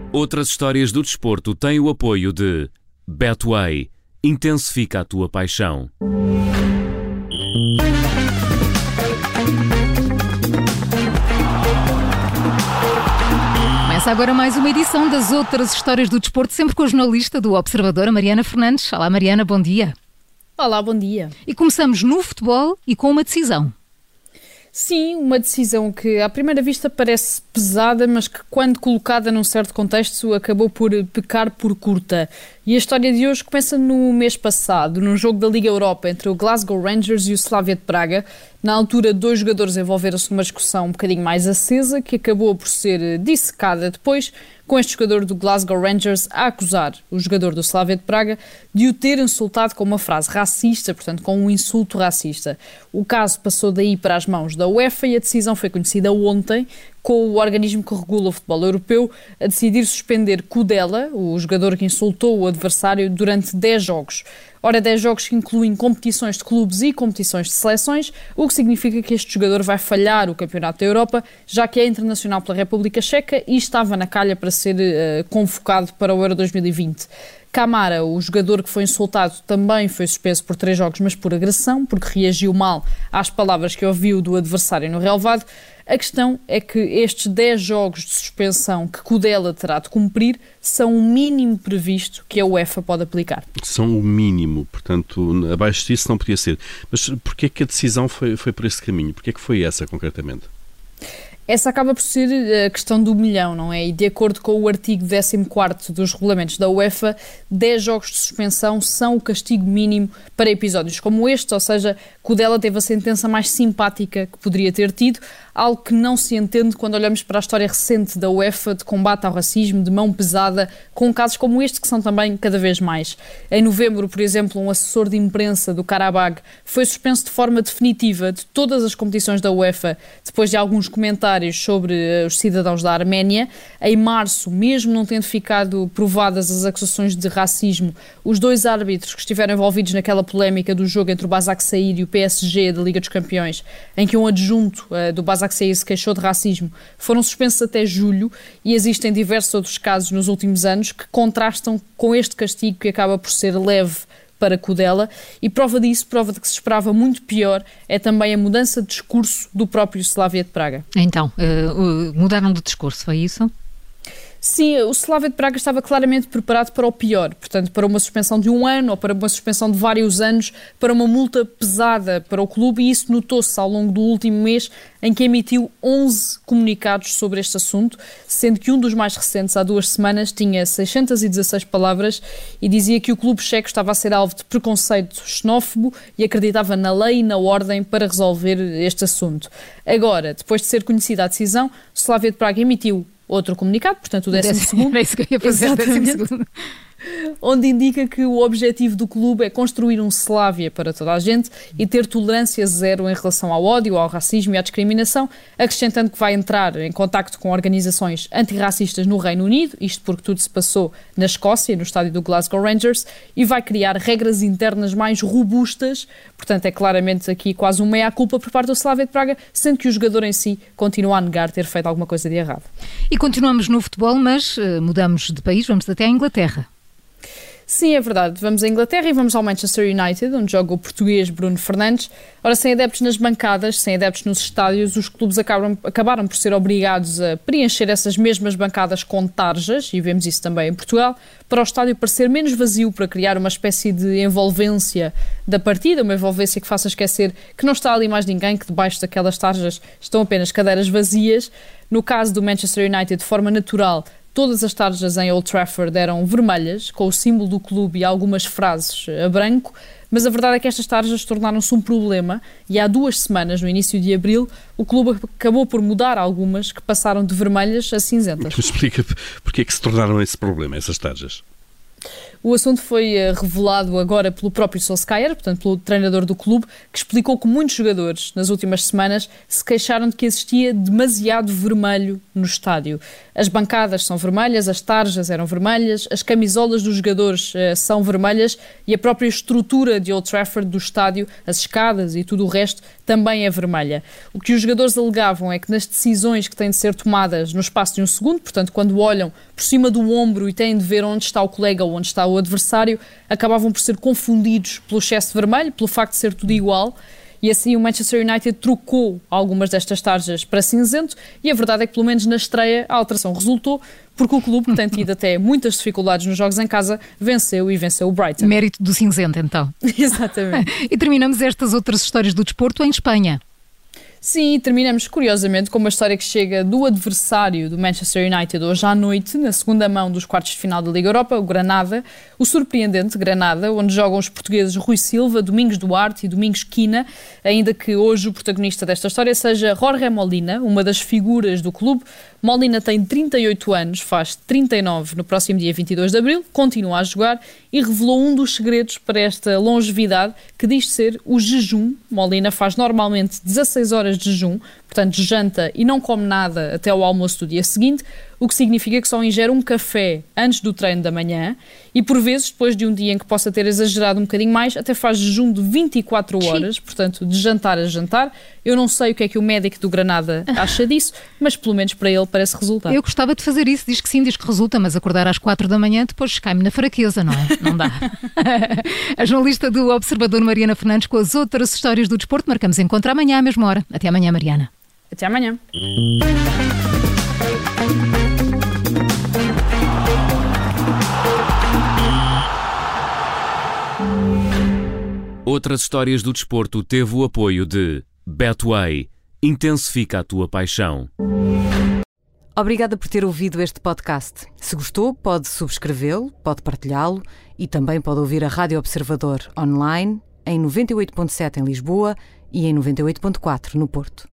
Outras histórias do desporto têm o apoio de Betway. Intensifica a tua paixão. Começa agora mais uma edição das Outras Histórias do Desporto, sempre com a jornalista do Observador, a Mariana Fernandes. Olá, Mariana, bom dia. Olá, bom dia. E começamos no futebol e com uma decisão. Sim, uma decisão que à primeira vista parece pesada, mas que quando colocada num certo contexto acabou por pecar por curta. E a história de hoje começa no mês passado, num jogo da Liga Europa entre o Glasgow Rangers e o Slavia de Praga. Na altura, 2 jogadores envolveram-se numa discussão um bocadinho mais acesa, que acabou por ser dissecada depois, com este jogador do Glasgow Rangers a acusar o jogador do Slavia de Praga de o ter insultado com uma frase racista, portanto com um insulto racista. O caso passou daí para as mãos da UEFA e a decisão foi conhecida ontem, com o organismo que regula o futebol europeu a decidir suspender Kudela, o jogador que insultou o adversário, durante 10 jogos. Ora, 10 jogos que incluem competições de clubes e competições de seleções, o que significa que este jogador vai falhar o Campeonato da Europa, já que é internacional pela República Checa e estava na calha para ser convocado para o Euro 2020. Camara, o jogador que foi insultado, também foi suspenso por 3 jogos, mas por agressão, porque reagiu mal às palavras que ouviu do adversário no relvado. A questão é que estes 10 jogos de suspensão que Kudela terá de cumprir são o mínimo previsto que a UEFA pode aplicar. São o mínimo, portanto, abaixo disso não podia ser. Mas porquê é que a decisão foi por esse caminho? Porquê é que foi essa, concretamente? Essa acaba por ser a questão do milhão, não é? E de acordo com o artigo 14º dos regulamentos da UEFA, 10 jogos de suspensão são o castigo mínimo para episódios como este, ou seja, Kudela teve a sentença mais simpática que poderia ter tido, algo que não se entende quando olhamos para a história recente da UEFA de combate ao racismo, de mão pesada, com casos como este que são também cada vez mais. Em novembro, por exemplo, um assessor de imprensa do Karabag foi suspenso de forma definitiva de todas as competições da UEFA, depois de alguns comentários sobre os cidadãos da Arménia. Em março, mesmo não tendo ficado provadas as acusações de racismo, os 2 árbitros que estiveram envolvidos naquela polémica do jogo entre o Başakşehir e o PSG da Liga dos Campeões, em que um adjunto do Başakşehir se queixou de racismo, foram suspensos até julho, e existem diversos outros casos nos últimos anos que contrastam com este castigo que acaba por ser leve para Kudela, e prova disso, prova de que se esperava muito pior, é também a mudança de discurso do próprio Slavia de Praga. Então, mudaram de discurso, foi isso? Sim, o Slavia de Praga estava claramente preparado para o pior, portanto, para uma suspensão de 1 ano ou para uma suspensão de vários anos, para uma multa pesada para o clube, e isso notou-se ao longo do último mês, em que emitiu 11 comunicados sobre este assunto, sendo que um dos mais recentes, há 2 semanas, tinha 616 palavras e dizia que o clube checo estava a ser alvo de preconceito xenófobo e acreditava na lei e na ordem para resolver este assunto. Agora, depois de ser conhecida a decisão, o Slavia de Praga emitiu outro comunicado, portanto o 12º. É isso que eu ia fazer, 12º. Onde indica que o objetivo do clube é construir um Slavia para toda a gente e ter tolerância zero em relação ao ódio, ao racismo e à discriminação, acrescentando que vai entrar em contacto com organizações antirracistas no Reino Unido, isto porque tudo se passou na Escócia, no estádio do Glasgow Rangers, e vai criar regras internas mais robustas. Portanto, é claramente aqui quase uma meia-culpa por parte do Slavia de Praga, sendo que o jogador em si continua a negar ter feito alguma coisa de errado. E continuamos no futebol, mas mudamos de país, vamos até à Inglaterra. Sim, é verdade. Vamos à Inglaterra e vamos ao Manchester United, onde joga o português Bruno Fernandes. Ora, sem adeptos nas bancadas, sem adeptos nos estádios, os clubes acabaram por ser obrigados a preencher essas mesmas bancadas com tarjas, e vemos isso também em Portugal, para o estádio parecer menos vazio, para criar uma espécie de envolvência da partida, uma envolvência que faça esquecer que não está ali mais ninguém, que debaixo daquelas tarjas estão apenas cadeiras vazias. No caso do Manchester United, de forma natural, todas as tarjas em Old Trafford eram vermelhas, com o símbolo do clube e algumas frases a branco, mas a verdade é que estas tarjas tornaram-se um problema e há 2 semanas, no início de abril, o clube acabou por mudar algumas que passaram de vermelhas a cinzentas. Explica porque é que se tornaram esse problema, essas tarjas. O assunto foi revelado agora pelo próprio Solskjaer, portanto pelo treinador do clube, que explicou que muitos jogadores nas últimas semanas se queixaram de que existia demasiado vermelho no estádio. As bancadas são vermelhas, as tarjas eram vermelhas, as camisolas dos jogadores são vermelhas e a própria estrutura de Old Trafford do estádio, as escadas e tudo o resto, também é vermelha. O que os jogadores alegavam é que nas decisões que têm de ser tomadas no espaço de um segundo, portanto, quando olham por cima do ombro e têm de ver onde está o colega ou onde está o adversário, acabavam por ser confundidos pelo excesso de vermelho, pelo facto de ser tudo igual. E assim o Manchester United trocou algumas destas tarjas para cinzento e a verdade é que, pelo menos na estreia, a alteração resultou porque o clube, que tem tido até muitas dificuldades nos jogos em casa, venceu o Brighton. Mérito do cinzento, então. Exatamente. E terminamos estas outras histórias do desporto em Espanha. Sim, terminamos curiosamente com uma história que chega do adversário do Manchester United hoje à noite, na segunda mão dos quartos de final da Liga Europa, o Granada, o surpreendente Granada, onde jogam os portugueses Rui Silva, Domingos Duarte e Domingos Quina, ainda que hoje o protagonista desta história seja Jorge Molina, uma das figuras do clube. Molina tem 38 anos, faz 39 no próximo dia 22 de abril, continua a jogar e revelou um dos segredos para esta longevidade, que diz ser o jejum. Molina faz normalmente 16 horas de jejum, portanto janta e não come nada até ao almoço do dia seguinte, o que significa que só ingere um café antes do treino da manhã e, por vezes, depois de um dia em que possa ter exagerado um bocadinho mais, até faz jejum de 24 horas, portanto, de jantar a jantar. Eu não sei o que é que o médico do Granada acha disso, mas pelo menos para ele parece resultar. Eu gostava de fazer isso, diz que sim, diz que resulta, mas acordar às 4 da manhã depois cai-me na fraqueza, não é? Não dá. A jornalista do Observador, Mariana Fernandes, com as outras histórias do desporto. Marcamos encontro amanhã à mesma hora. Até amanhã, Mariana. Até amanhã. Outras histórias do desporto teve o apoio de Betway. Intensifica a tua paixão. Obrigada por ter ouvido este podcast. Se gostou, pode subscrevê-lo, pode partilhá-lo e também pode ouvir a Rádio Observador online em 98.7 em Lisboa e em 98.4 no Porto.